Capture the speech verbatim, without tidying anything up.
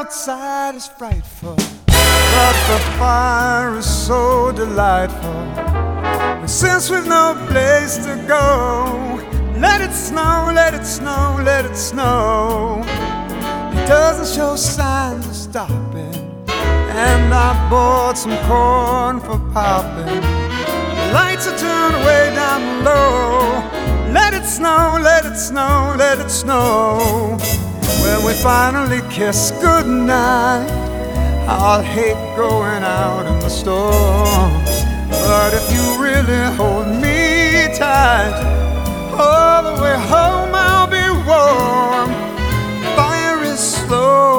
outside is frightful, but the fire is so delightful. And since we've no place to go, let it snow, let it snow, let it snow. It doesn't show signs of stopping, and I bought some corn for popping. The lights are turned way down low. Let it snow, let it snow, let it snow. When we finally kiss goodnight, I'll hate going out in the storm. But if you really hold me tight all the way home